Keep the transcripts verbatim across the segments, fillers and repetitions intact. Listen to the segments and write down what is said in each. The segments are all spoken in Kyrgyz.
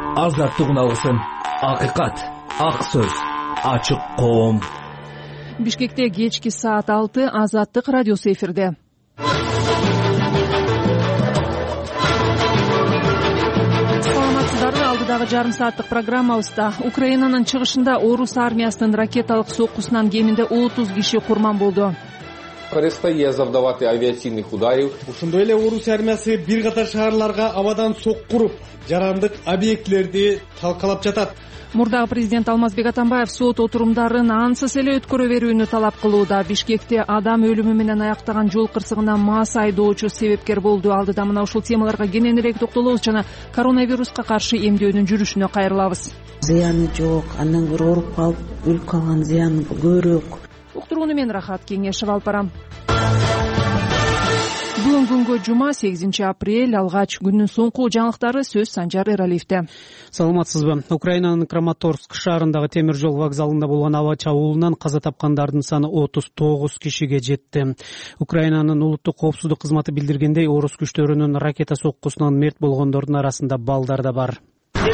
азаттык уналысын. Акыйкат, ак сөз, ачык коом. Бишкекте кечки саат алты Азаттык радиосу эфирде. Саламатсыздарбы? Алдыдагы жарым сааттык программабызда Украинанын чыгышында орус армиясынын ракеталык соккусунан кеминде отуз киши курман болду. Предстоит завдавать авиационных ударов. Ошондой эле орус армиясы бир катар шаарларга абадан соккуруп, жарандык объектилерди талкалап жатат. Мурдагы президент Алмазбек Атамбаев сот отурумдарын ансыз эле өткөрө берүүнү талап кылууда. Бишкекте адам өлүмү менен аяктаган жол кырсыгына мас айдоочу себепкер болду. Алдыда мына ушул темаларга кененирээк токтолобуз жана коронавируска каршы эмдөөнүн жүрүшүнө кайрылабыз. Зыяны жок, андан көрө ооруп калып өлүп калган зыяны көбүрөөк. Уктурууну мен Рахат Кеңешев алып барам. Бүгүн күнгө жума сегизинчи апрель, алгач күндүн соңку жаңылыктары сөз Санжар Эралиевде. Саламатсызбы? Украинанын Краматорск шаарындагы темир жол вокзалында болгон аба чабуулунан каза тапкандардын саны отуз тогуз кишиге жетти. Украинанын улуттук коопсуздук кызматы билдиргендей, орус күчтөрүнүн ракета соккусунан мерт болгондордун арасында балдар да бар.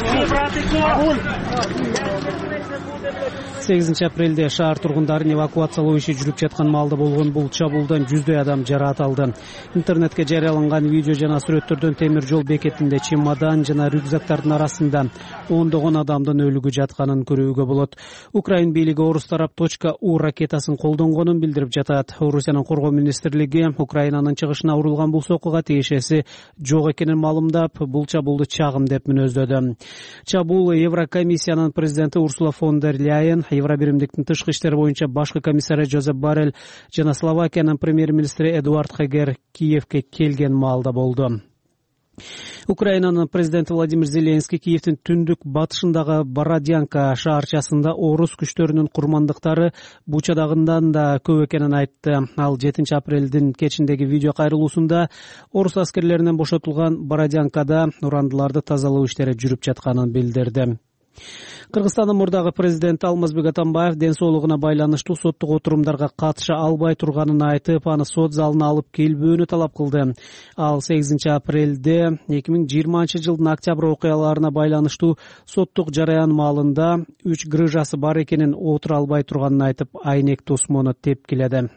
сегизинчи апрелде шаар тургундарын эвакуациялоо иши жүрүп жаткан маалда болгон бул чабуулдан жүздөй адам жараат алды. Интернетке жарыяланган видео жана сүрөттөрдөн темир жол бекетинде чемодан жана рюкзактардын арасында ондогон адамдын өлүгү жатканын көрүүгө болот. Украин бийлиги орус тарап .у ракетасын колдонгонун билдирип жатат. Орусиянын коргоо министрлиги Украинанын чыгышына урулган бул соккуга тиешеси жок экенин маалымдап, бул чабуулду чагым деп мүнөздөдү. Чабуул Еврокомиссиянын президенти Урсула фон дер Ляйен, Евробиримдиктин тышкы иштер боюнча башкы комиссары Жозеп Барель жана Словакиянын премьер-министри Эдуард Хегер Киевке келген маалда болду. Украинанын президенти Владимир Зеленский Киевдин түндүк батышындагы Бородянка шаарчасында орус күчтөрүнүн курмандыктары Бучадагындан да көп экенин айтты. Ал жетинчи апрелдин кечиндеги видео кайрылуусунда орус аскерлеринен бошотулган Бородянкада урандыларды тазалоо иштери жүрүп жатканын билдирди. Кыргызстандын мурдагы президенти Алмазбек Атамбаев ден соолугуна байланыштуу соттук отурумдарга катыша албай турганын айтып, аны сот залына алып келбөөнү талап кылды. Ал сегизинчи апрелде эки миң жыйырманчы жылдын октябрь окуяларына байланыштуу соттук жараян маалында үч грыжасы бар экенин отура албай турганын айтып, айнек тосмону тепкиледи.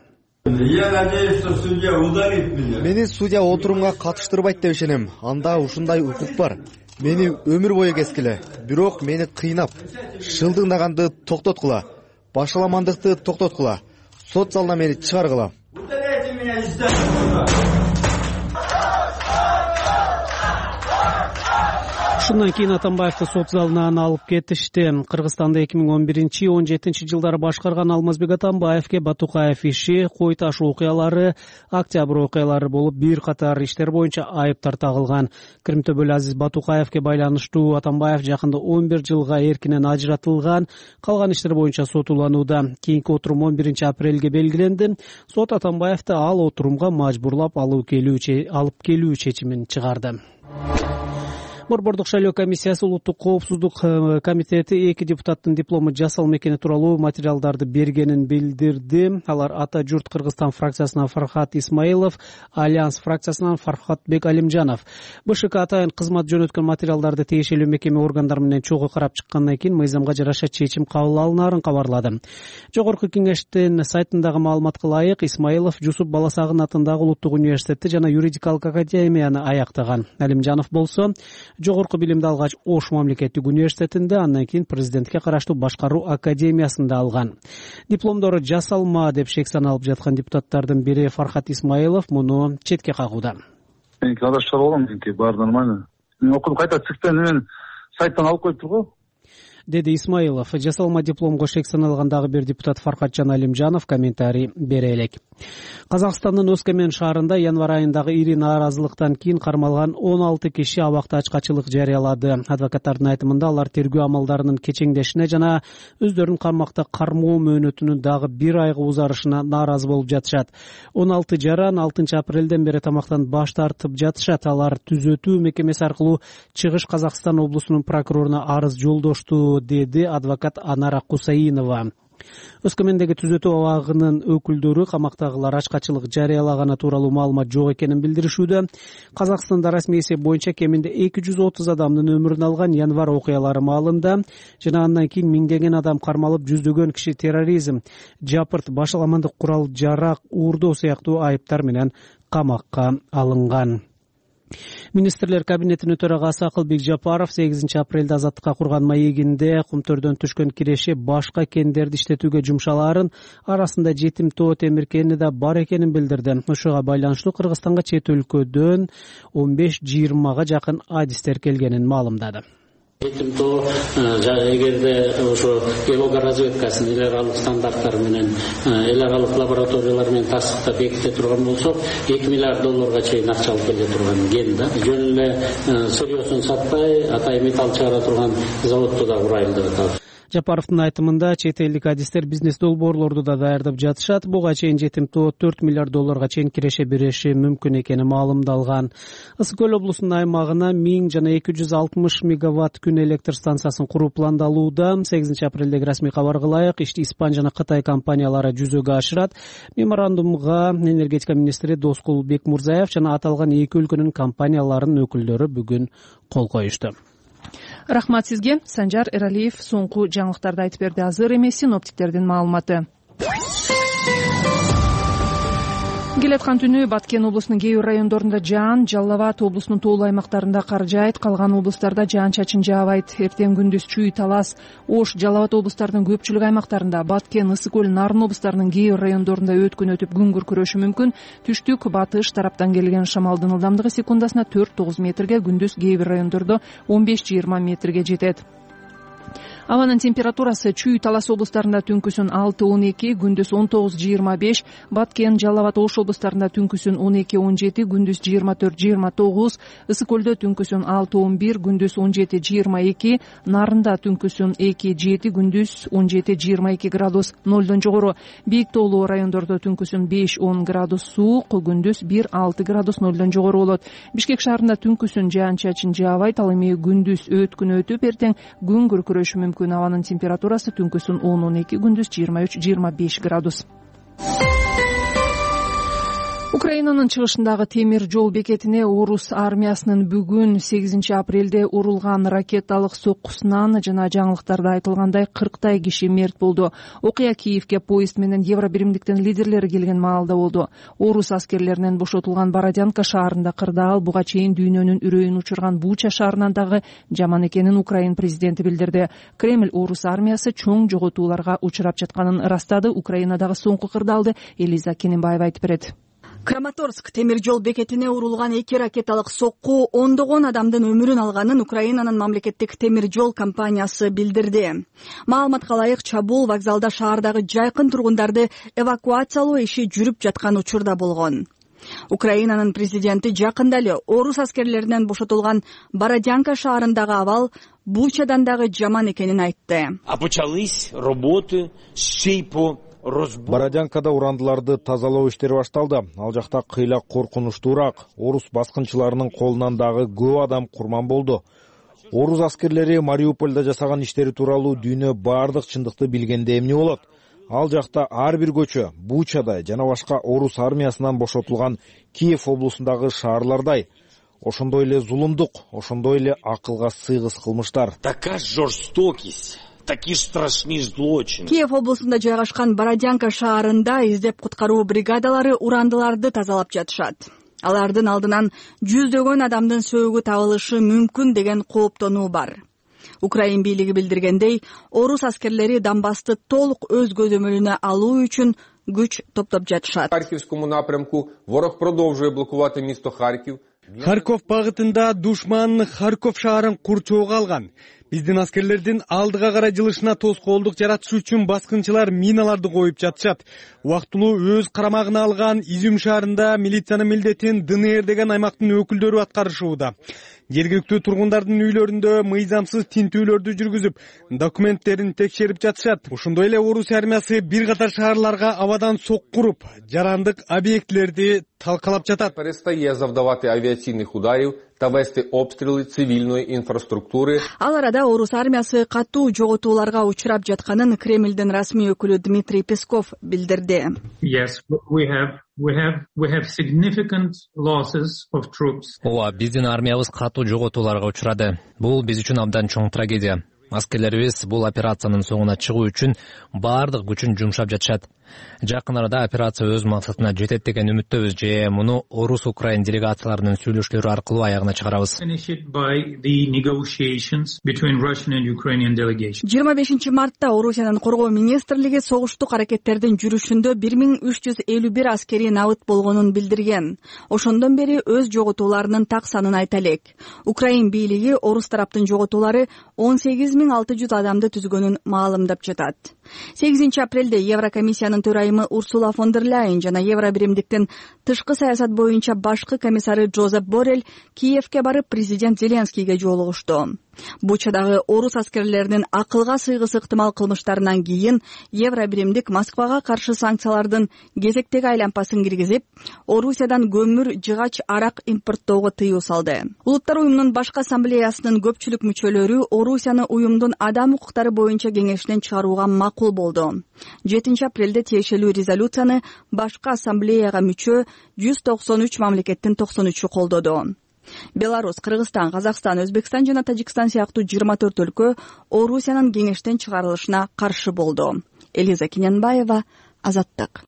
Мени судья отурумга катыштырбайт деп ишенем. Анда ушундай укук бар. Мени өмүр бою кескиле, бирок мени кыйнап, шылдыңдаганды токтоткула, башаламандыкты токтоткула, сот залына мени чыгаргыла. Шундан кийин Атамбаевди сот залына алып кетишти. Кыргызстанда эки миң он биринчи он жетинчи жылдары башкарган Алмазбек Атамбаевге Батукаев иши, Кой таш окуялары, Октябрь окуялары болуп бир катар иштер боюнча айыптар тагылган. Кримтөбөл Азиз Батукаевге байланыштуу Атамбаев жакында он бир жылга эркинен ажыратылган, калган иштер боюнча сотуланууда. Кийинки отурум он биринчи апрелге белгиленди. Сот Атамбаевди ал отурумга мажбурлап алып келүү чечимин чыгарды. Борбордук шайлоо комиссиясы улуттук коопсуздук комитети эки депутаттын диплому жасалма экени тууралуу материалдарды бергенин билдирди. Алар Ата журт Кыргызстан фракциясынан Фархат Исмаилов, Альянс фракциясынан Фархатбек Алимжанов. БШК атайын кызмат жөнөткөн материалдарды тиешелүү мекеме органдары менен чогуу карап чыккандан кийин мыйзамга жараша чечим кабыл алынаарын кабарлады. Жогорку кеңештин сайтындагы маалыматка ылайык, Исмаилов Жусуп Баласагын атындагы улуттук университетти жана юридикалык академияны аяктаган. Алимжанов болсо жогорку билимди алгач Ош мамлекеттик университетинде, андан кийин президентке караштуу башкаруу академиясында алган. Дипломдору жасалма деп шек саналып жаткан депутаттардын бири Фархат Исмаилов муну четке кагууда. Мен кадашчар болгом, меники баары нормально. Мен окудум, кайта цифртен мен сайттан алып коюптур го. Деди Исмаилов. Жасалма дипломго шек саналгандагы бир депутат Фархатжан Алимжанов комментарий бере элек. Казакстандын Өскөмен шаарында январь айындагы ири нааразылыктан кийин кармалган он алты киши абакта ачкачылык жарыялады. Адвокаттардын айтымында алар тергөө амалдарынын кечеңдешине жана өздөрүнүн кармакта кармоо мөөнөтүнүн дагы бир айга узарышына нааразы болуп жатышат. он алты жаран алтынчы апрелден бери тамактан баш тартып жатышат. Алар түзөтүү мекемеси аркылуу Чыгыш Казакстан облусунун прокуроруна арыз жолдошту, деди адвокат Анара Кусаинова. Өскөмендеги түзөтүү абагынын өкүлдөрү камактагылар ачкачылык жарыялаганы тууралуу маалымат жок экенин билдиришүүдө. Казакстанда расмий эсеп боюнча кеминде эки жүз отуз адамдын өмүрүн алган январь окуялары маалында жана андан кийин миңдеген адам кармалып, жүздөгөн киши терроризм, жапырт, башаламандык курал жарак, уурдоо сыяктуу айыптар менен камакка алынган. Министрлер кабинетинин төрагасы Акылбек Жапаров сегизинчи апрелде Азаттыкка курган маегинде кумтөрдөн түшкөн киреши башка кендерди иштетүүгө жумшалаарын, арасында жетим тоо темир кени да бар экенин билдирди. Ошого байланыштуу Кыргызстанга чет өлкөдөн он беш жыйырмага жакын адистер келгенин маалымдады. Жетим тоо эгерде ошо геолога разведкасын эл аралык стандарттар менен эл аралык лабораториялар менен тастыктап беките турган болсок, эки миллиард долларга чейин акча алып келе турган ген да. Жөн эле сырьёсун сатпай, атай металл чыгара турган заводду да курайлы деп атат. Жапаровдун айтымында чет элдик адистер бизнес долбоорлорду да даярдап жатышат. Буга чейин жетим тоо төрт миллиард долларга чейин киреше бериши мүмкүн экени маалымдалган. Ысык көл облусунун аймагына миң жана эки жүз алтымыш мегаватт күн электр станциясын куруу пландалууда. сегизинчи апрелдеги расмий кабарга ылайык ишти Испан жана Кытай компаниялары жүзөгө ашырат. Меморандумга энергетика министри Доскул Бекмурзаев жана аталган эки өлкөнүн компанияларынын өкүлдөрү бүгүн кол коюшту. Рахмат сизге. Санжар Эралиев соңку жаңылыктарды айтып берди. Азыр эмес синоптиктердин маалыматы. Келаткан түнү Баткен облусунун кээ бир райондорунда жаан, Жалал Абад облусунун тоолуу аймактарында кар жаайт, калган облустарда жаан-чачын жаабайт. Эртең күндүз Чүй, Талас, Ош, Жалал Абад облустарынын көпчүлүк аймактарында, Баткен, Ысык көл, Нарын облустарынын кээ бир райондорунда өткөн өтүп күн күркүрөшү мүмкүн. Түштүк батыш тараптан келген шамалдын ылдамдыгы секундасына төрт тогуз метрге, күндүз кээ бир райондордо он беш жыйырма метрге жетет. Абанын температурасы Чүй, Талас облустарында түнкүсүн алты он эки, күндүз он тогуз жыйырма беш, Баткен, Жалал Абад, Ош облустарында түнкүсүн он эки он жети, күндүз жыйырма төрт жыйырма тогуз, Ысык көлдө түнкүсүн алты он бир, күндүз он жети жыйырма эки, Нарында түнкүсүн эки жети, күндүз он жети жыйырма эки градус, нолдон жогору. Бийик тоолуу райондордо түнкүсүн беш он градус суук, күндүз бир алты градус, нолдон жогору болот. Бишкек шаарында түнкүсүн жаан-чачын жаабайт, ал эми күндүз өткүн өтүп, эртең күн күркүрөшү мүмкүн. Абанын температурасы түнкүсүн он он эки, күндүз жыйырма үч жыйырма беш градус. Украинанын чыгышындагы темир жол бекетине орус армиясынын бүгүн сегизинчи апрелде урулган ракеталык соккусунан жана жаңылыктарда айтылгандай кырктай киши мерт болду. Окуя Киевге поезд менен Евробиримдиктин лидерлери келген маалда болду. Орус аскерлеринен бошотулган Бородянка шаарында кырдаал буга чейин дүйнөнүн үрөйүн учурган Буча шаарынан дагы жаман экенин Украин президенти билдирди. Кремль орус армиясы чоң жоготууларга учурап жатканын ырастады. Украинадагы соңку кырдаалды Элиза Кененбаева айтып берет. Краматорск темир жол бекетине урулган эки ракеталык сокку ондогон адамдын өмүрүн алганын Украинанын мамлекеттик темир жол компаниясы билдирди. Маалыматка ылайык, чабуул вокзалда шаардагы жайкын тургундарды эвакуациялоо иши жүрүп жаткан учурда болгон. Украинанын президенти жакында эле орус аскерлеринен бошотулган Бородянка шаарындагы абал Бучадан дагы жаман экенин айтты. А почались работы с по Бородянкада урандыларды тазалоо иштери башталды. Ал жакта кыйла коркунучтуураак. Орус баскынчыларынын колунан дагы көп адам курман болду. Орус аскерлери Мариупольдо жасаган иштери тууралуу дүйнө баардык чындыкты билгенде эмне болот? Ал жакта ар бир көчө Бучада жана башка орус армиясынан бошотулган Киев облусундагы шаарлардай. Ошондой эле зулумдук, ошондой эле акылга сыйгыс кылмыштар. Такая жестокость. Такие страшные злочины. Киев облусунда жайгашкан Бородянка шаарында издеп куткаруу бригадалары урандыларды тазалап жатышат. Алардын алдынан жүздөгөн адамдын сөөгү табылышы мүмкүн деген кооптонуу бар. Украин бийлиги билдиргендей, орус аскерлери Донбассты толук өз көзөмөлүнө алуу үчүн күч топтоп жатышат. Харківському напрямку ворог продовжує блокувати місто Харків. Харьков багытында душман Харьков шаарын курчоого алган. Биздин аскерлердин алдыга карай жылышына тоскоолдук жаратыш үчүн баскынчылар миналарды коюп жатышат. Убактылуу өз карамагына алган Изюм шаарында милициянын милдетин ДНР деген аймактын өкүлдөрү аткарышууда. Жергиликтүү тургундардын үйлөрүндө мыйзамсыз тинтүүлөрдү жүргүзүп, документтерин текшерип жатышат. Ошондой эле орус армиясы бир катар шаарларга абадан соккуруп, жарандык объектилерди талкалап жатат. Перестає завдавати авіаційних ударів та вести обстрелы цивильной инфраструктуры. Ал арада орус армиясы катуу жоготууларга учурап жатканын Кремлдин расмий өкүлү Дмитрий Песков билдирди. Yes, we have we have we have significant losses of troops. Ооба, биздин армиябыз катуу жоготууларга учурады. Бул биз үчүн абдан чоң трагедия. Аскерлерибиз бул операциянын соңуна чыгуу үчүн баардык күчүн жумшап жатышат. Жакын арада операция өз максатына жетет деген үмүттөбүз же муну орус украин делегацияларынын сүйлөшүүлөрү аркылуу аягына чыгарабыз. жыйырма бешинчи мартта Орусиянын коргоо министрлиги согуштук аракеттердин жүрүшүндө бир миң үч жүз элүү бир аскери набыт болгонун билдирген. Ошондон бери өз жоготууларынын так санын айта элек. Украин бийлиги орус тараптын жоготуулары он сегиз миң алты жүз адамды түзгөнүн маалымдап жатат. сегизинчи апрелде Еврокомиссиянын төрайымы Урсула фон дер Ляйен жана Евробиримдиктин тышкы саясат боюнча башкы комиссары Джозеп Боррель Киевке барып президент Зеленскийге жолугушту. Бучадагы орус аскерлеринин акылга сыйгысы ыктымал кылмыштарынан кийин Евробиримдик Москвага каршы санкциялардын кезектеги айлампасын киргизип, Орусиядан көмүр, жыгач, арак импорттоого тыюу салды. Улуттар уюмунун башкы ассамблеясынын көпчүлүк мүчөлөрү Орусияны уюмдун адам укуктары боюнча кеңешинен чыгарууга макул болду. жетинчи апрелде тиешелүү резолюцияны башкы ассамблеяга мүчө жүз токсон үч мамлекеттин токсон үчү колдоду. Беларусь, Кыргызстан, Казакстан, Өзбекстан жана Тажикстан сыяктуу жыйырма төрт өлкө Орусиянын кеңештен чыгарылышына каршы болду. Элиза Кененбаева, Азаттык.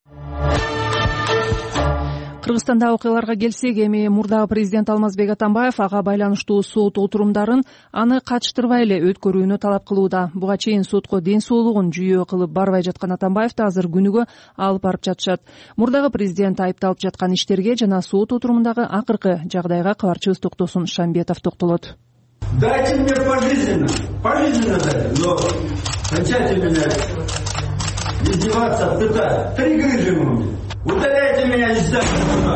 Кыргызстанда окуяларга келсек, эми мурдагы президент Алмазбек Атамбаев ага байланыштуу сот отурумдарын аны катыштырбай эле өткөрүүнү талап кылууда. Буга чейин сотко ден соолугун жүйө кылып барбай жаткан Атамбаевди азыр күнүгө алып барып жатышат. Мурдагы президент айыпталып жаткан иштерге жана сот отурумундагы акыркы жагдайга кабарчыбыз Токтосун Шамбетов токтолот. Дайте мне пожизненно, пожизненно дайте, но кончайте меня издеваться, пытать. Три грыжи мне. Удаляйте меня из здания.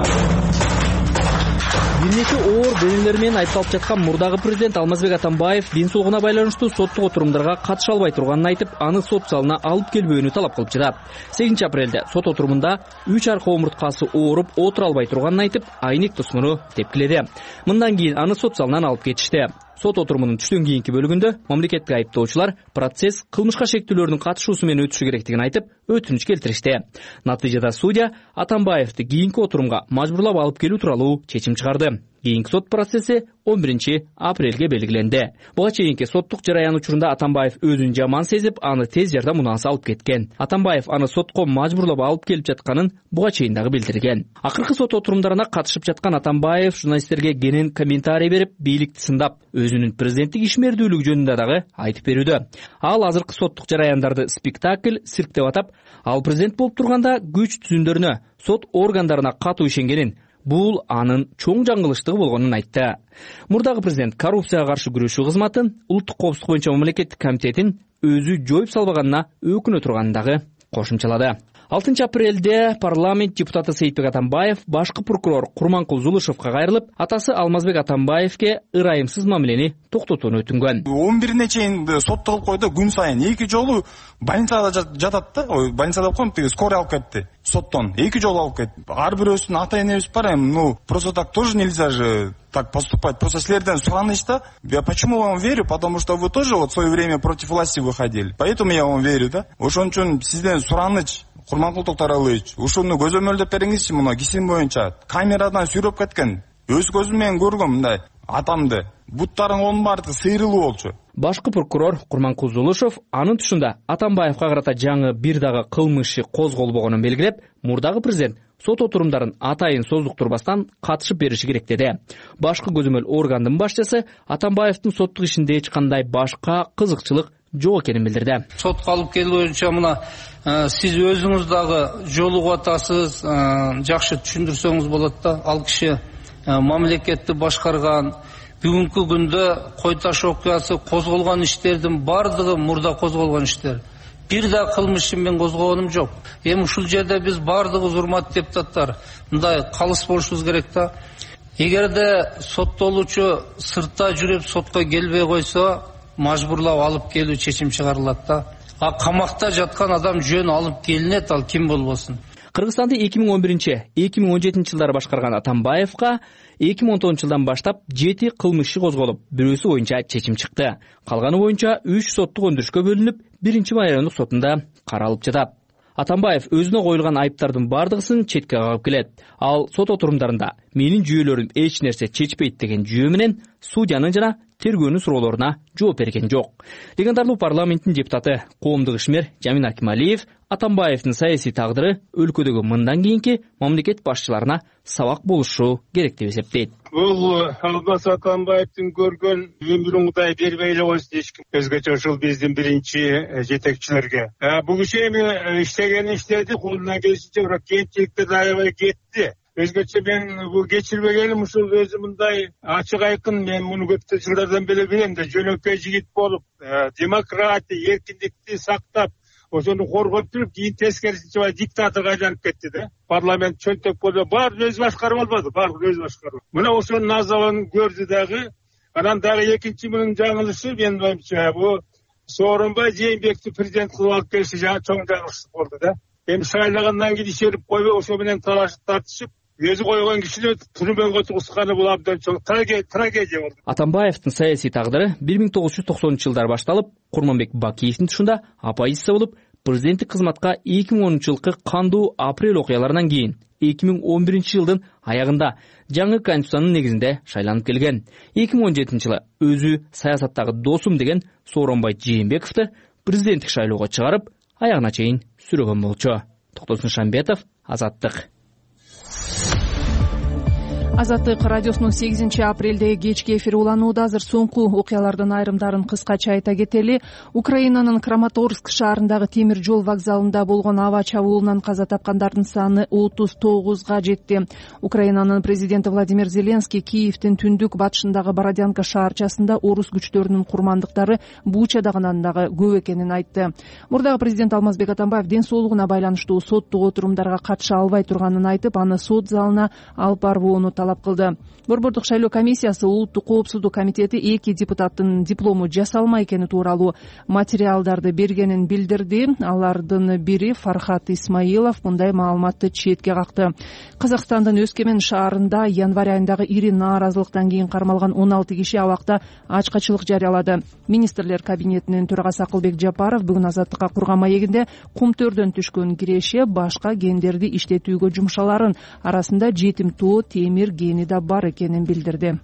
бир нече оор дөнөлөр менен айыпталып жаткан мурдагы президент Алмазбек Атамбаев ден соолугуна байланыштуу соттук отурумдарга катыша албай турганын айтып, аны сот залына алып келбөөнү талап кылып жатат. сегизинчи апрелде сот отурумунда үч арка омурткасы ооруп отура албай турганын айтып, айнек тосмуру тепкиледи. Мындан кийин аны сот залынан алып кетишти. Сот отурумунун түштөн кийинки бөлүгүндө мамлекеттик айыптоочулар процесс кылмышка шектүүлөрдүн катышуусу менен өтүшү керектигин айтып, өтүнүч келтиришти. Натыйжада судья Атамбаевди кийинки отурумга мажбурлап алып келүү тууралуу чечим чыгарды. Кийинки сот процесси он биринчи апрелге белгиленди. Буга чейинки соттук жараян учурунда Атамбаев өзүн жаман сезип, аны тез жардам унаасы алып кеткен. Атамбаев аны сотко мажбурлап алып келип жатканын буга чейин дагы билдирген. Акыркы сот отурумдарына катышып жаткан Атамбаев журналисттерге кенен комментарий берип, бийликти сындап, өзүнүн президенттик ишмердүүлүгү жөнүндө дагы айтып берүүдө. Ал азыркы соттук жараяндарды спектакль, цирк деп атап, ал президент болуп турганда күч түзүндөрүнө, сот органдарына катуу ишенгенин, бул анын чоң жаңылыштыгы болгонун айтты. Мурдагы президент коррупцияга каршы күрөшүү кызматын, улуттук коопсуздук боюнча мамлекеттик комитетин өзү жоюп салбаганына өкүнө турганын дагы кошумчалады. алтынчы апрелде парламент депутаты Сейитбек Атамбаев башкы прокурор Курманкул Зулушевка кайрылып, атасы Алмазбек Атамбаевке ырайымсыз мамилени токтотууну өтүнгөн. он бирине чейин сотто кылып койду, күн сайын эки жолу больницада жатат да, ой, больницада коем, тиги скорый алып кетти соттон. эки жолу алып кетти. Ар бирөөсүнүн ата энебиз бар эми, ну, просто так тоже нельзя же так поступать. Просто силерден сураныч да. Я почему вам верю? Потому что вы тоже вот в свое время против власти выходили. Поэтому я вам верю, да. Ошон үчүн сизден сураныч, Курманкул Токтаралыевич, ушуну көзөмөлдөп бериңизчи, муну кесим боюнча. Камерадан сүрөп кеткен. Өз көзүм менен көргөм мындай атамды. Буттарың баардыгы сыйрылуу болчу. Башкы прокурор Курманкул Зулушев анын тушунда Атамбаевка карата жаңы бир дагы кылмыш козголбогонун белгилеп, мурдагы президент сот отурумдарын атайын создуктурбастан катышып бериши керек деди. Башкы көзөмөл органдын башчысы Атамбаевдин соттук ишинде эч кандай башка кызыкчылык жок экенин билдирди. Сотко алып келүү боюнча мына сиз өзүңүз дагы жолугуп атасыз, жакшы түшүндүрсөңүз болот да. Ал киши мамлекетти башкарган, бүгүнкү күндө кой таш окуясы козголгон иштердин бардыгы мурда козголгон иштер. Бир да кылмышын мен козгогонум жок. Эми ушул жерде биз бардыгыбыз, урматтуу депутаттар, мындай калыс болушубуз керек да. Эгерде соттолуучу сыртта жүрүп сотко келбей койсо, мажбурлап алып келүү чечим чыгарылат да. А камакта жаткан адам жөн алып келинет, ал ким болбосун. Кыргызстанды эки миң он биринчи эки миң он жетинчи жылдары башкарган Атамбаевга эки миң он тогузунчу жылдан баштап жети кылмыш иши козголуп, бирөөсү боюнча чечим чыкты. Калганы боюнча үч соттук өндүрүшкө бөлүнүп, биринчи райондук сотунда каралып жатат. Атамбаев өзүнө коюлган айыптардын бардыгысын четке кагып келет. Ал сот отурумдарында менин жүйөлөрүм эч нерсе чечпейт деген жүйө менен судьянын жана тергөөнүн суроолоруна жооп берген жок. Легендарлуу парламенттин депутаты, коомдук ишмер Жамин Акималиев Атамбаевдин саясий тагдыры өлкөдөгү мындан кийинки мамлекет башчыларына сабак болушу керек деп эсептейт. Бул Албас Атамбаевдин көргөн өмүрүн Кудай бербей эле койсун эч ким. Өзгөчө ушул биздин биринчи жетекчилерге. Бул киши эми иштеген иштеди, колунан келишинче, бирок кийинчиликтерди аябай кетти. Өзгөчө мен бул кечирбегеним ушул өзү мындай ачык айкын, мен муну көп жылдардан бери билем да, жөнөкөй жигит болуп, демократия, эркиндикти сактап, ошону коргоп туруп, кийин тескерисинче диктаторго айланып кетти да. Парламент чөнтөк болду, баары өзү башкарып албады, баары өзү башкарып. Мына ошонун азабын көрдү дагы. Анан дагы экинчи мунун жаңылышы, менин оюмча, бул Сооронбай Жээнбекти президент кылып алып келиши жаңы чоң жаңылыш болду да. Эми шайлагандан кийин ишерип койбой, ошо менен талашып тартышып, өзү койгон кишини түрмөгө отургузганы бул абдан чоң трагедия болду. Атамбаевдин саясий тагдыры бир миң тогуз жүз токсонунчу жылдары башталып, Курманбек Бакиевдин тушунда оппозиция болуп, президенттик кызматка эки миң онунчу жылкы кандуу апрель окуяларынан кийин эки миң он биринчи жылдын аягында жаңы конституциянын негизинде шайланып келген. эки миң он жетинчи жылы өзү саясаттагы досум деген Сооронбай Жээнбековду президенттик шайлоого чыгарып, аягына чейин сүрөгөн болчу. Токтосун Шамбетов, Азаттык. Азаттык радиосунун сегизинчи апрелдеги кечки эфири уланууда. Азыр соңку окуялардын айрымдарын кыскача айта кетели. Украинанын Краматорск шаарындагы темир жол вокзалында болгон аба чабуулунан каза тапкандардын саны отуз тогузга жетти. Украинанын президенти Владимир Зеленский Киевдин түндүк батышындагы Бородянка шаарчасында орус күчтөрүнүн курмандыктары Бучадагынан дагы көп экенин айтты. Мурдагы президент Алмазбек Атамбаев ден соолугуна байланыштуу соттук отурумдарга катыша албай турганын айтып, аны сот залына алып барбоону талап кылды. Борбордук шайлоо комиссиясы Улуттук коопсуздук комитети эки депутаттын диплому жасалма экени тууралуу материалдарды бергенин билдирди. Алардын бири Фархат Исмаилов мындай маалыматты четке какты. Казакстандын Өскемен шаарында январь айындагы ири нааразылыктан кийин кармалган он алты киши абакта ачкачылык жарыялады. Министрлер кабинетинин төрагасы Акылбек Жапаров бүгүн Азаттыкка курган маегинде кумтөрдөн түшкөн киреше башка гендерди иштетүүгө жумшаларын, арасында жетим тоо, темир гени да бар экенин билдирди.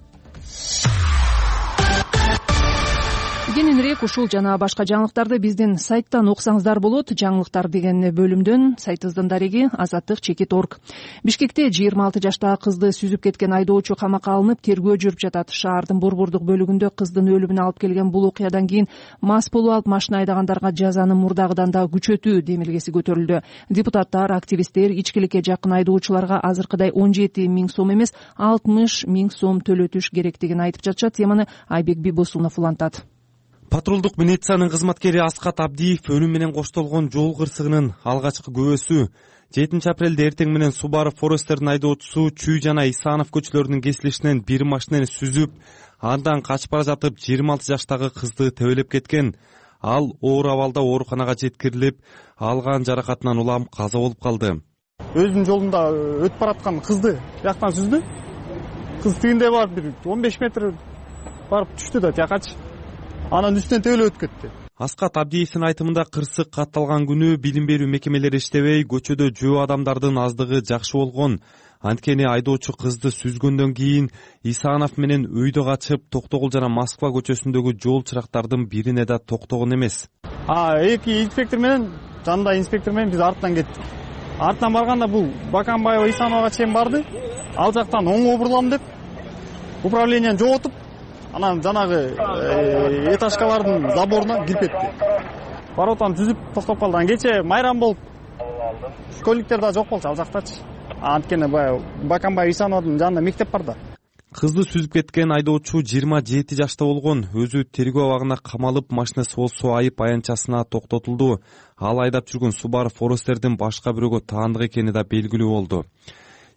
Кененирээк ушул жана башка жаңылыктарды биздин сайттан окусаңыздар болот. Жаңылыктар деген бөлүмдөн сайтыбыздын дареги азаттык чекит точка орг. Бишкекте жыйырма алты жаштагы кызды сүзүп кеткен айдоочу камакка алынып, тергөө жүрүп жатат. Шаардын борбордук бөлүгүндө кыздын өлүмүнө алып келген бул окуядан кийин мас болуп алып машина айдагандарга жазаны мурдагыдан да күчөтүү демилгеси көтөрүлдү. Депутаттар, активисттер ичкиликке жакын айдоочуларга азыркыдай он жети миң сом эмес, алтымыш миң сом төлөтүш керектигин айтып жатышат. Теманы Айбек Бибосунов улантат. Патрулдук милициянын кызматкери Аскат Абдиев өлүм менен коштолгон жол кырсыгынын алгачкы күбөсү. жетинчи апрелде эртең менен Subaru Forest'тердин айдоочусу Чүй жана Исанов көчөлөрүнүн кесилишинен бир машинаны сүзүп, андан качып бара жатып жыйырма алты жаштагы кызды тебелеп кеткен. Ал оор абалда ооруканага жеткирилип, алган жаракатынан улам каза болуп калды. Өзүнүн жолунда өтүп бараткан кызды жактан сүздү. Кыз тигинде барып бир он беш метр барып түштү да тиякачы. Анан үстүнөн тебелеп өтүп кетти. Аскат Абдиевдин айтымында кырсык катталган күнү билим берүү мекемелери иштебей, көчөдө жөө адамдардын аздыгы жакшы болгон. Анткени айдоочу кызды сүзгөндөн кийин Исанов менен өйдө качып, Токтогул жана Москва көчөсүндөгү жол чырактардын бирине да токтогон эмес. А эки инспектор менен, жанында инспектор менен биз артынан кеттик. Артынан барганда бул Баканбаева Исановага чейин барды. Ал жактан оңго бурулам деп управленияны жоготуп, анан жанагы этажкалардын заборуна кирип кетти. Баротан түзүп токтоп калды. Анан кече майрам болуп, школьниктер да жок болчу ал жактачы. Анткени баягы Баканбаева Исановдун жанында мектеп бар да. Кызды сүзүп кеткен айдоочу жыйырма жети жашта болгон. Өзү тергөө абагына камалып, машинасы болсо айып аянтчасына токтотулду. Ал айдап жүргөн Subaru Forest'тердин башка бирөөгө таандык экени да белгилүү болду.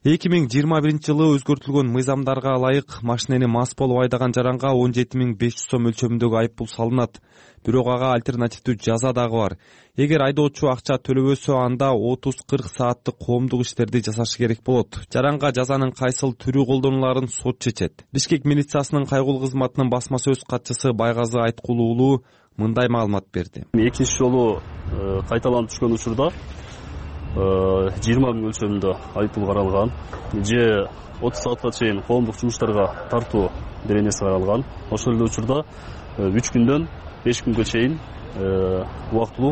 эки миң жыйырма биринчи жылы өзгөртүлгөн мыйзамдарга ылайык машинени мас болуп айдаган жаранга он жети миң беш жүз сом өлчөмүндөгү айып пул салынат. Бирок ага альтернативдүү жаза дагы бар. Эгер айдоочу акча төлөбөсө, анда отуз кырк сааттык коомдук иштерди жасашы керек болот. Жаранга жазанын кайсыл түрү колдонуларын сот чечет. Бишкек милициясынын кайгылуу кызматынын басма сөз катчысы Байгазы Айткул уулу мындай маалымат берди. Экинчи жолу кайталанып түшкөн учурда жыйырма миң өлчөмүндө айып пул каралган, же отуз саатка чейин коомдук жумуштарга тартуу беренеси каралган. Ошол эле учурда үч күндөн беш күнгө чейин убактылуу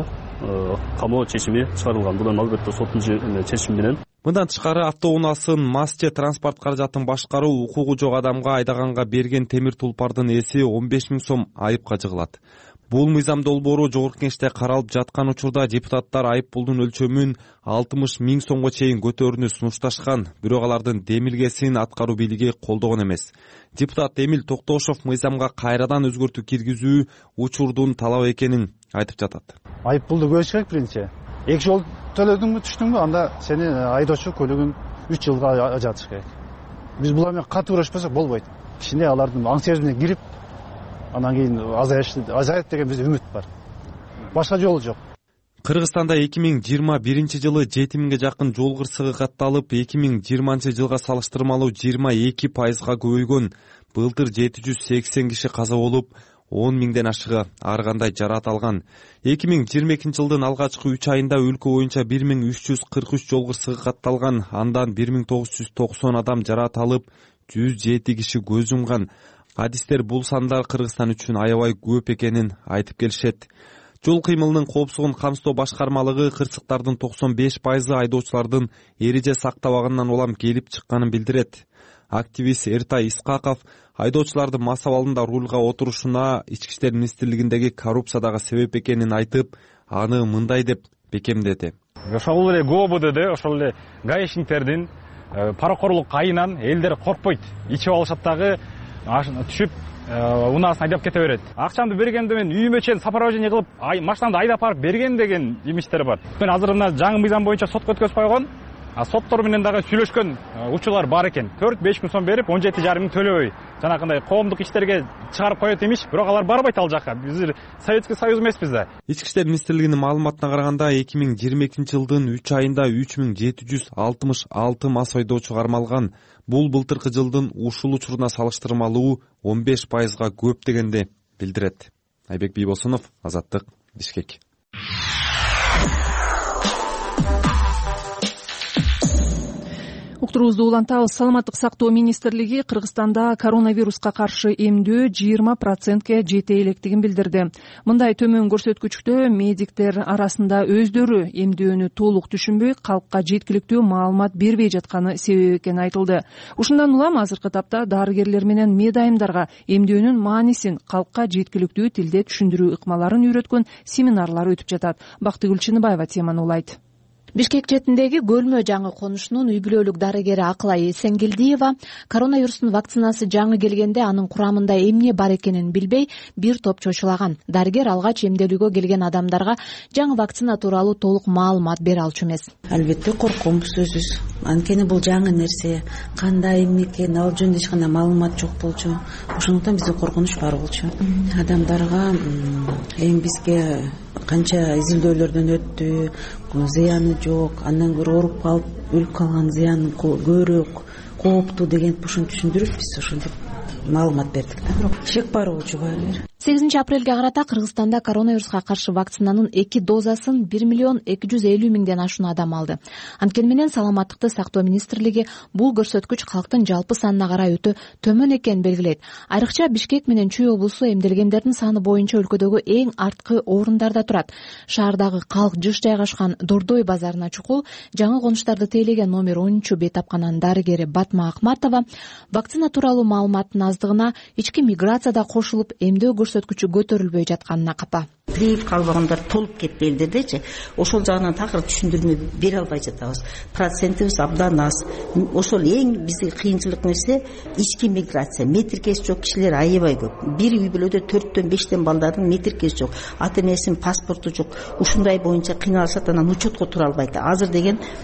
камоо чечими чыгарылган. Бул эми албетте соттун чечими менен. Мындан тышкары автоунаасын мас же транспорт каражатын башкаруу укугу жок адамга айдаганга берген темир тулпардын эси он беш миң сом айыпка жыгылат. Бул мыйзам долбоору Жогорку Кеңеште каралып жаткан учурда депутаттар айып пулдун өлчөмүн алтымыш миң сомго чейин көтөрүүнү сунушташкан, бирок алардын демилгесин аткаруу бийлиги колдогон эмес. Депутат Эмил Токтошов мыйзамга кайрадан өзгөртүү киргизүү учурдун талап экенин айтып жатат. Айып пулду көбөйүш керек биринчи. Эки жол төлөдүңбү, түштүңбү, анда сени айдоочу көлүгүн үч жылга ажатыш керек. Биз була менен катуу уурашпасак болбойт. Кичине алардын аң сезимине кирип, анан кийин азайат деген бизде үмүт бар. Башка жолу жок. Кыргызстанда эки миң жыйырма биринчи жылы жети миңге жакын жол кырсыгы катталып, эки миң жыйырманчы жылга салыштырмалуу жыйырма эки пайызга көбөйгөн. Былтыр жети жүз сексен киши каза болуп, он миңден ашыгы ар кандай жараат алган. эки миң жыйырма экинчи жылдын алгачкы үч айында өлкө боюнча бир миң үч жүз кырк үч жол кырсыгы катталган. Андан бир миң тогуз жүз токсон адам жараат алып, жүз жети киши көз жумган. Адистер бул сандар Кыргызстан үчүн аябай көп экенин айтып келишет. Жол кыймылынын коопсуздугун камсыздоо башкармалыгы кырсыктардын токсон беш пайызы айдоочулардын эреже сактабаганынан улам келип чыкканын билдирет. Активист Эртай Искаков айдоочулардын мас абалында рулга отурушуна Ички иштер министрлигиндеги коррупция дагы себеп экенин айтып, аны мындай деп бекемдеди. Ошол эле ГОБД, ошол эле гаишниктердин паракорлук айынан элдер коркпойт. Ичип алышат дагы түшүп унаасын айдап кете берет. Акчамды бергенде мен үйүмө чейин сопровождение кылып, машинамды айдап барып берген деген имиштер бар. Мен азыр мына жаңы мыйзам боюнча сотко өткөзүп койгон. А соттор менен дагы сүйлөшкөн учурлар бар экен. төрт беш миң сом берип, он жети жарым миң төлөбөй. Жанакындай коомдук иштерге чыгарып коет имиш, бирок алар барбайт ал жака. Биз Советский Союз эмеспиз да. Ички иштер министрлигинин маалыматына караганда, эки миң жыйырма экинчи жылдын үч айында үч миң жети жүз алтымыш алты мас айдоочу кармалган. Бул былтыркы жылдын ушул учуруна салыштырмалуу он беш пайызга көп дегенди билдирет. Айбек Бийбосунов, Азаттык, Бишкек. Уктуруубузду улантабыз. Саламаттык сактоо министрлиги Кыргызстанда коронавируска каршы эмдөө жыйырма процентке жете электигин билдирди. Мындай төмөн көрсөткүчтө медиктер арасында өздөрү эмдөөнү толук түшүнбөй, калкка жеткиликтүү маалымат бербей жатканы себеп экени айтылды. Ушундан улам азыркы тапта дарыгерлер менен медайымдарга эмдөөнүн маанисин калкка жеткиликтүү тилде түшүндүрүү ыкмаларын үйрөткөн семинарлар өтүп жатат. Бактыгүл Чыныбаева теманы улайт. Бишкек четиндеги Көлмө жаңы конушунун үй бүлөлүк дарыгери Акылай Эсенгелдиева коронавирустун вакцинасы жаңы келгенде анын курамында эмне бар экенин билбей бир топ чочулаган. Дарыгер алгач эмделүүгө келген адамдарга жаңы вакцина тууралуу толук маалымат бере алчу эмес. Албетте корком, сөзсүз. Анткени бул жаңы нерсе, кандай эмне экен, ал жөнүндө эч кандай маалымат жок болчу. Ошондуктан бизде коркунуч бар болчу. Адамдарга эми бизге канча изилдөөлөрдөн өттү, зыяны жок, андан көрө ооруп калып өлүп калган зыяны көбүрөөк, кооптуу деген ушуну түшүндүрүп биз ошентип маалымат бердик да. Бирок шек бар болчу баары. сегизинчи апрелге карата Кыргызстанда коронавируска каршы вакцинанын эки дозасын бир миллион эки жүз элүү миңден ашуун адам алды. Анткени менен саламаттыкты сактоо министрлиги бул көрсөткүч калктын жалпы санына карай өтө төмөн экенин белгилейт. Айрыкча Бишкек менен Чүй облусу эмделгендердин саны боюнча өлкөдөгү эң арткы орундарда турат. Шаардагы калк жыш жайгашкан Дордой базарына чукул жаңы конуштарды тейлеген номер онунчу бейтапкананын дарыгери Батма Акматова вакцина тууралуу маалыматтын аздыгына ички миграцияда кошулуп эмдөө көрсөткүчү көтөрүлбөй жатканына капа. Прививка албагандар толуп кетпелдердечи, ошол жагынан такыр түшүндүрмө бере албай жатабыз. Процентибиз абдан аз. Ошол эң бизге кыйынчылык нерсе ички миграция. Метиркеси жок кишилер аябай көп. Бир үй бүлөдө төрттөн бештен балдардын метиркеси жок, ата энесинин паспорту жок. Ушундай боюнча кыйналышат, анан учетко тура албайт. Азыр деген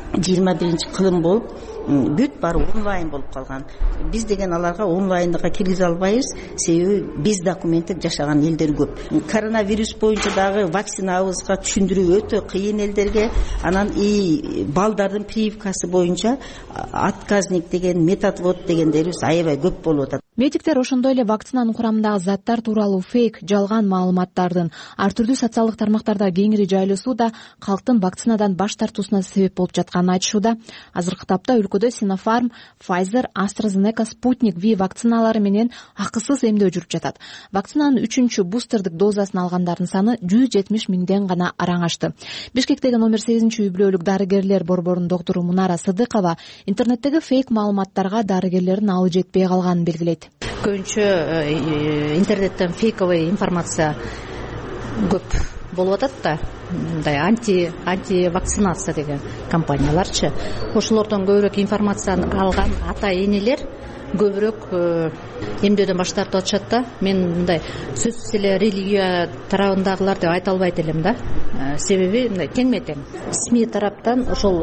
жыйырма биринчи кылым болуп бүт баары онлайн болуп калган. Биз деген аларга онлайнга киргизе албайбыз, себеби без документтик жашаган элдер көп. Коронавирус боюнча дагы вакцинабызга түшүндүрүү өтө кыйын элдерге. Анан и балдардын прививкасы боюнча отказник деген, методвод дегендерибиз аябай көп болуп атат. Медиктер ошондой эле вакцинанын курамындагы заттар тууралуу фейк, жалган маалыматтардын ар түрдүү социалдык тармактарда кеңири жайлашуу да калктын вакцинадан баш тартуусуна себеп болуп жатканын айтышууда. Азыркы тапта өлкөдө Sinopharm, Pfizer, AstraZeneca, Sputnik V вакциналары менен акысыз эмдөө жүрүп жатат. Вакцинанын үчүнчү бустердик дозасын алгандардын саны жүз жетимиш миңден гана араң ашты. Бишкектеги номер сегизинчи үй бүлөлүк дарыгерлер борборунун доктору Мунара Сыдыкова интернеттеги фейк маалыматтарга дарыгерлердин алы жетпей калганын белгилейт. Көбүнчө интернеттен фейковый информация көп болуп атат да, мындай анти анти вакцинация деген компанияларчы. Ошолордон көбүрөөк информацияны алган ата энелер көбүрөөк эмдөөдөн баш тартып атышат да. Мен мындай сөзсүз эле религия тарабындагылар деп айта албайт элем да. Себеби мындай теңме тең СМИ тараптан ошол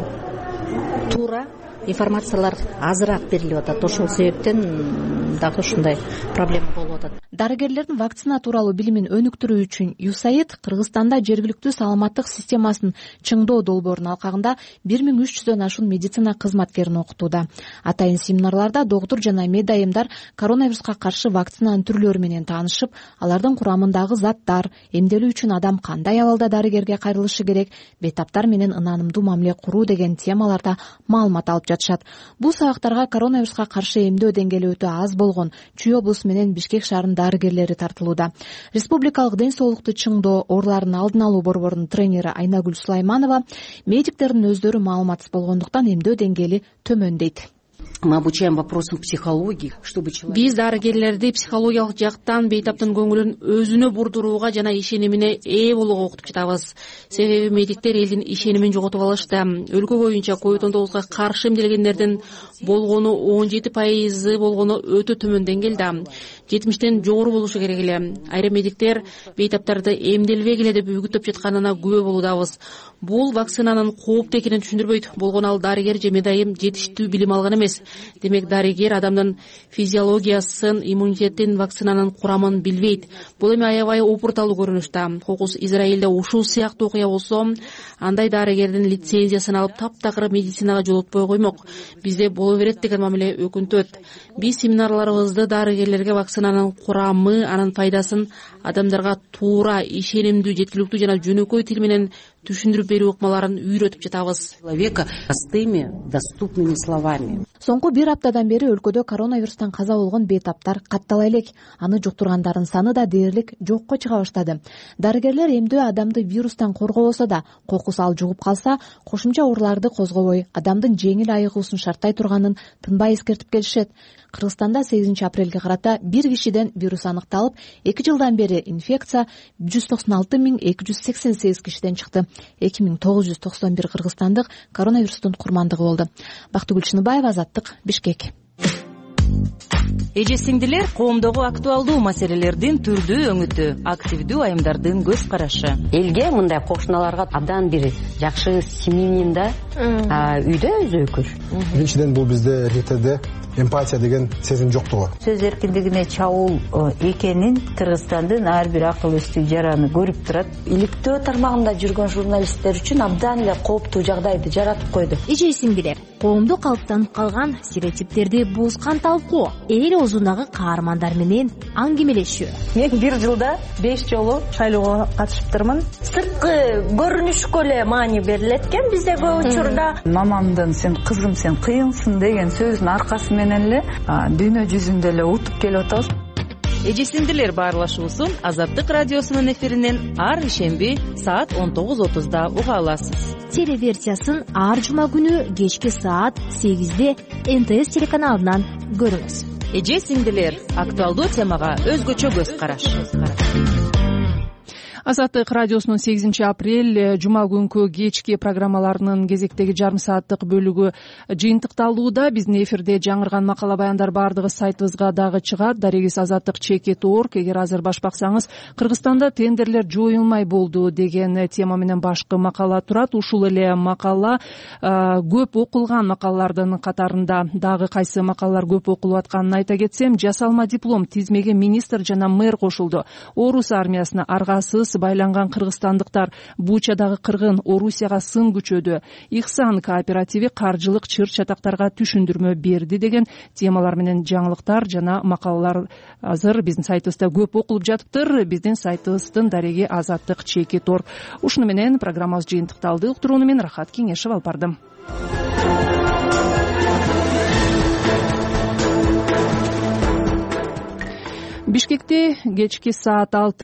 туура информациялар азыраак берилип атат. Ошол себептен дагы ушундай проблема болуп атат. Дарыгерлердин вакцина тууралуу билимин өнүктүрүү үчүн ЮСАИД Кыргызстанда жергиликтүү саламаттык системасын чыңдоо долбоорунун алкагында бир миң үч жүздөн ашуун медицина кызматкерин окутууда. Атайын семинарларда доктур жана медайымдар коронавируска каршы вакцинанын түрлөрү менен таанышып, алардын курамындагы заттар, эмделүү үчүн адам кандай абалда дарыгерге кайрылышы керек, бейтаптар менен ынанымдуу мамиле куруу деген темаларда маалымат алып жатышат. Бул сабактарга коронавируска каршы эмдөө деңгээли өтө аз болгон Чүй облусу менен Бишкек шаарынын дарыгерлери тартылууда. Республикалык ден соолукту чыңдоо оорулардын алдын алуу борборунун тренери Айнагүл Сулайманова медиктердин өздөрү маалыматсыз болгондуктан эмдөө деңгээли төмөн дейт. Мы обучаем вопросам психологии, чтобы человек... Биз дарыгерлерди психологиялык жактан бейтаптын көңүлүн өзүнө бурдурууга жана ишенимине ээ болууга окутуп жатабыз. Себеби медиктер элдин ишенимин жоготуп алышты. Өлкө боюнча ковид он тогузга каршы эмделгендердин болгону он жети пайызы болгону өтө төмөн деңгээлде. жетимиштен жогору болушу керек эле. Айрым медиктер бейтаптарды эмделбегиле деп үгүттөп жатканына күбө болуудабыз. Бул вакцинанын кооптуу экенин түшүндүрбөйт. Болгону ал дарыгер же медайым жетиштүү билим алган эмес. Демек дарыгер адамдын физиологиясын, иммунитетин, вакцинанын курамын билбейт. Бул эми аябай опурталуу көрүнүштө. Кокус Израилде ушул сыяктуу окуя болсо, андай дарыгердин лицензиясын алып таптакыр медицинага жолотпой коймок. Бизде боло берет деген мамиле өкүнтөт. Биз семинарларыбызды дарыгерлерге вакцинанын курамы, анын пайдасын адамдарга туура, ишенимдүү, жеткиликтүү жана жөнөкөй тил менен түшүндүрүп берүү ыкмаларын үйрөтүп жатабыз. Человека простыми, доступными словами. Соңку бир аптадан бери өлкөдө коронавирустан каза болгон бейтаптар каттала элек. Аны жуктургандардын саны да дээрлик жокко чыга баштады. Дарыгерлер эмдөө адамды вирустан коргобосо да, кокус ал жугуп калса, кошумча ооруларды козгобой, адамдын жеңил айыгуусун шарттай турганын тынбай эскертип келишет. Кыргызстанда сегизинчи апрелге карата бир кишиден вирус аныкталып, эки жылдан бери инфекция жүз токсон алты миң эки жүз сексен сегиз кишиден чыкты. эки миң тогуз жүз токсон бир кыргызстандык коронавирустун курмандыгы болду. Бактыгүл Чыныбаева, Азаттык, Бишкек. Эже сиңдилер, коомдогу актуалдуу маселелердин түрдүү өңүтү, активдүү айымдардын көз карашы. Элге мындай кошуналарга абдан бир жакшы семьянин да үйдө өзү өкүл. Биринчиден бул бизде эркектерде эмпатия деген сезим жоктугу. Сөз эркиндигине чабуул экенин Кыргызстандын ар бир акыл эстүү жараны көрүп турат. Иликтөө тармагында жүргөн журналисттер үчүн абдан эле кооптуу жагдайды жаратып койду. Эже сиңдилер, коомдо калыптанып калган стереотиптерди буузган талкуу, эл оозундагы каармандар менен аңгемелешүү. Мен бир жылда беш жолу шайлоого катышыптырмын. Сырткы көрүнүшкө эле маани берилет экен бизде көп учурда. Мамамдын сен кызым сен кыйынсың деген сөзүнүн аркасы менен эле дүйнө жүзүндө эле утуп келип атабыз. Эже сиңдилер баарлашуусун Азаттык радиосунун эфиринен ар ишемби саат он тогуз отузда уга аласыз. Телеверсиясын ар жума күнү кечки саат сегизде эн тэ эс телеканалынан көрүңүз. Эже сиңдилер, актуалдуу темага өзгөчө көз караш. азаттык радиосунун сегизинчи апрель жума күнкү кечки программаларынын кезектеги жарым сааттык бөлүгү жыйынтыкталууда. Биздин эфирде жаңырган макала баяндар баардыгы сайтыбызга дагы чыгат. Дарегиз азаттык чекит точка орг. Эгер азыр башпаксаңыз, Кыргызстанда тендерлер жоюлмай болду деген тема менен башкы макала турат. Ушул эле макала көп окулган макалалардын катарында. Дагы кайсы макалалар көп окулуп атканын айта кетсем, жасалма диплом тизмеге министр жана мэр кошулду. Орус армиясына аргасыз байланган кыргызстандыктар, Бучадагы кыргын, Орусияга сын күчөдү. Ихсан кооперативи каржылык чыр-чатактарга түшүндүрмө берди деген темалар менен жаңылыктар жана макалалар азыр биздин сайтыбызда көп окулуп жатыптыр. Биздин сайтыбыздын дареги азаттык чекит точка орг. Ушуну менен программабыз жыйынтыкталды. Уктурууну мен Рахат Кеңешев алып бардым. Бишкекте кечки саат алты